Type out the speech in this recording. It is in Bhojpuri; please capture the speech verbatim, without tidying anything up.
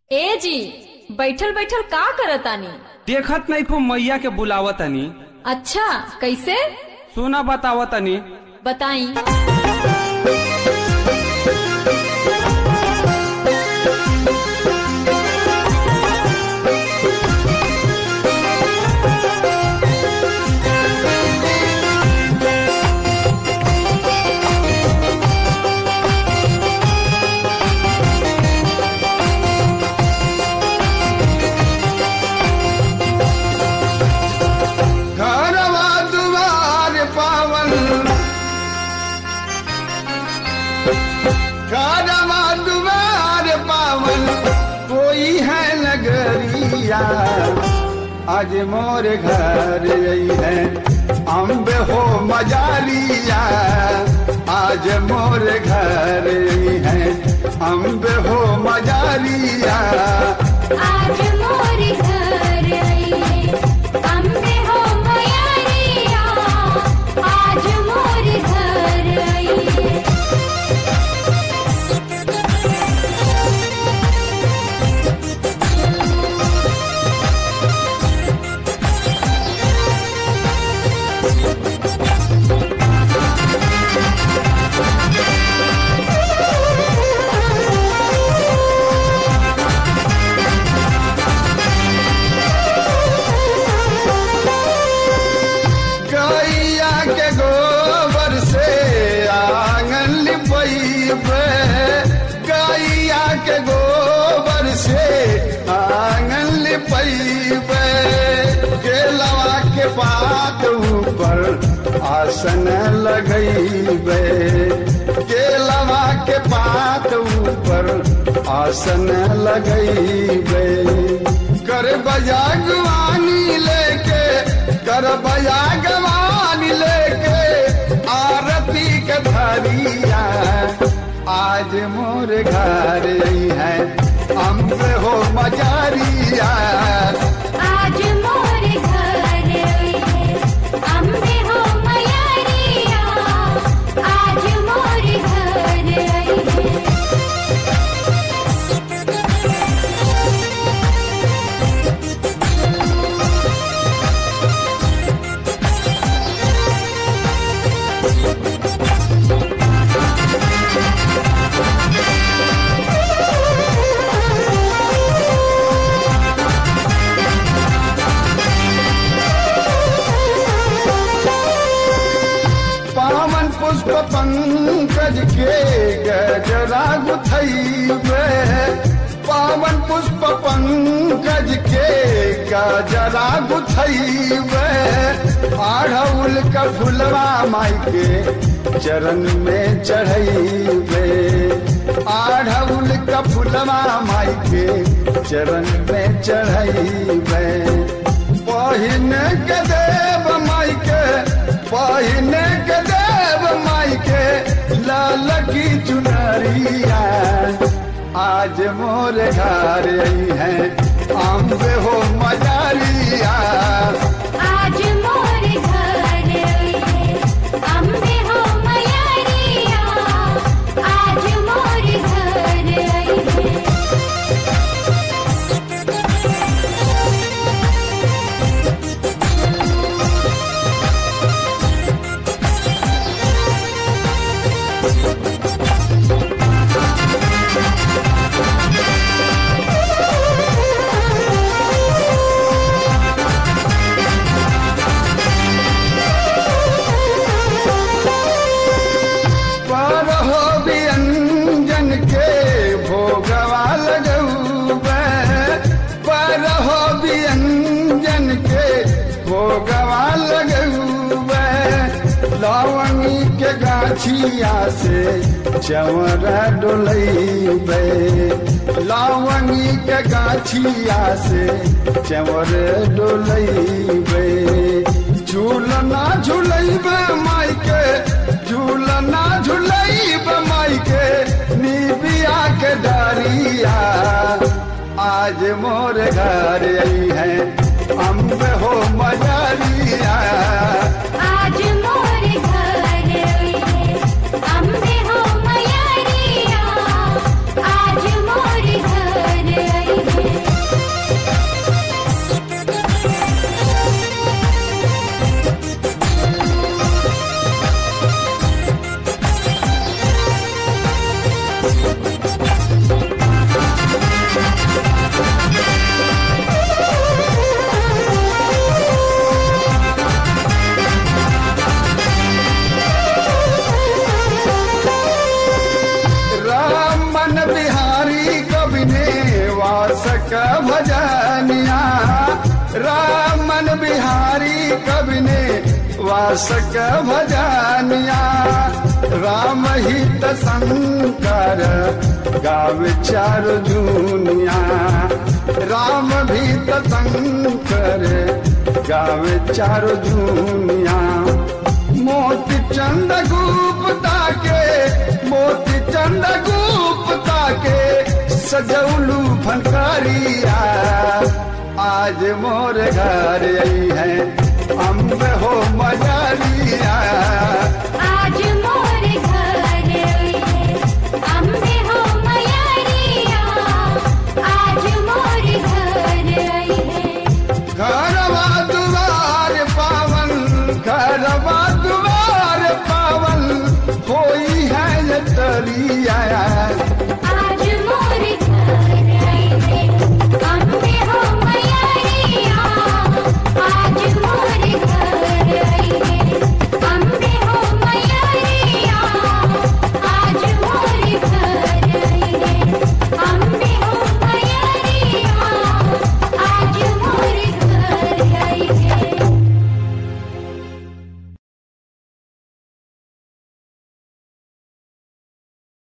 ए जी, बैठल बैठल का करतानी? देखत नहीं खूब मैया के बुलावतनी। अच्छा, कैसे? सुना बतावतनी। बताई। आज मोर घर आई है अम्बे हो मजालिया, आज मोर घर आई है अम्बे हो मजालिया, आज मोर घर आई है अम्बे हो मजालिया, आज मोर घर आई है। बात ऊपर आसन लगैबे, केलवा के पात ऊपर आसन लगैबे, कर बजागवानी लेके कर बजागवानी लेके आरती के धरिया, आज मोर घर आई है अम्बे हो मजारिया, आज मोर घर आई है अम्बे हो मजारिया, आज मोर घर आई है। पुष्प पंकज के गजरा गुथैबे, पावन पुष्प पंकज के गजरा गुथैबे, अड़हुल का फुलवा माई के चरण में चढ़ैबे, अड़हुल का फुलवा माई के चरण में चढ़ैबे, पहिन के देव माई के पहिन के देव माई के लाल की चुनरिया, आज मोर घर आई है अम्बे हो मजालिया, आज मोर घर आई है अम्बे हो मजालिया, आज मोर घर आई है। लवंगी के गाछिया से चवर डोलैबे, लवंगी के गाछिया से चवर डोलैबे, झूलना झूलैबे माई के झूलना झूलैबे माई के निबिया के डरिया, आज मोर घर आई है अम्बे हो मजालिया, आज मोर घर आई है अम्बे हो मजालिया, आज मोर घर आई है। का भजनिया रामन बिहारी कवि ने वास का भजनिया राम हित शंकर गावे चारो जुनिया राम भीत शंकर गावे चारो जुनिया मोती चंद गुप्ता के मोती चंद गुप्ता के सजौलू फनकारिया आज मोर घर आई है अम्ब हो मजारिया